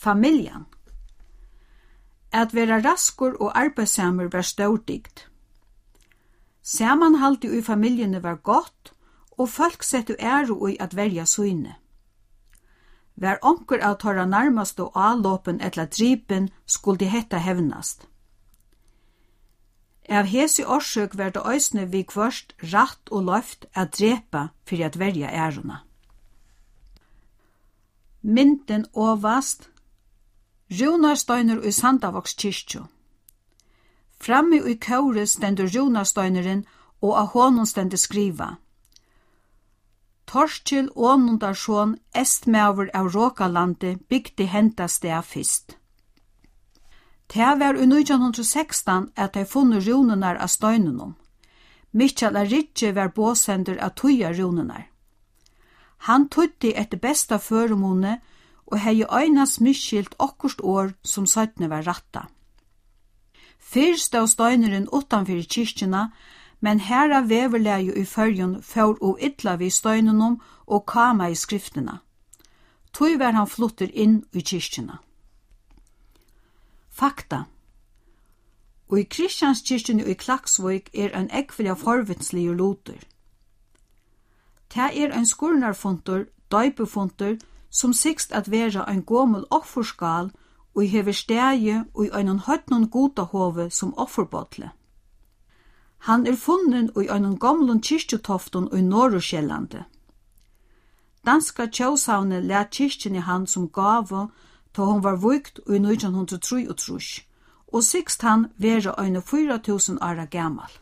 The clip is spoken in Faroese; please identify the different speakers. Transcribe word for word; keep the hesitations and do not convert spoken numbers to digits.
Speaker 1: Familjan. At vera raskur og arbeidssamur var stórdigd. Samanhaldi i familjene var godt, og folk settu æru i at verja syne. Vær onkur av torra nærmast og avlåpen etla dripen skuldi hetta hevnast. Av hesi orsøk var det øysne vi kvørst ratt og løft at drepa fyrir at verja æruna. Mynden ovast Rúnarsteinur i Sandavoks kyrkju. Frammi i kåre stendur Rúnarsteinurinn og av honum stendur skriva. Torskil Ånundarsson, estmæver av Råkalandi, bygdi henta steg fyrst. Det var i nítjan sekstan at de funnet runenar av steinunum. Michael Aritje var båsender av tuja runenar. Han tutti etter besta føremone og hei øynas miskilt okkurst år som søttene var ratta. Fyrst av steineren utanfyr kyrkjena, men herra veverleie i førjun får og ytla vi steinunum og kama i skriftena. Tui var han flutter inn i kyrkjena. Fakta. Og i Kristianskyrkjene i Klaksvik er en ekvelja forvitslige loter. Det er en skurnerfunter, døypefunter, som sikst at vera en gommel offerskal og hever stegi og en høytnon goda hove som offerbotle. Han er funnen i en gamlen kyrkjutofton i Norrskjellande. Danska tjósavne let kyrkjen i han som gave da hon var vukt i nítjan trettiotre, og sikst han vera ein fýra túsund ára gamal.